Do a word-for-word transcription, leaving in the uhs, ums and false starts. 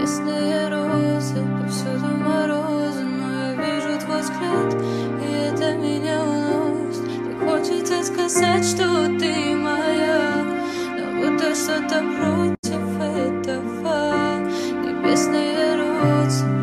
Небесные розы, повсюду морозы, но я вижу твой взгляд, и это меня уносит. Так хочется сказать, что ты моя, но будто что-то против этого. Небесные розы.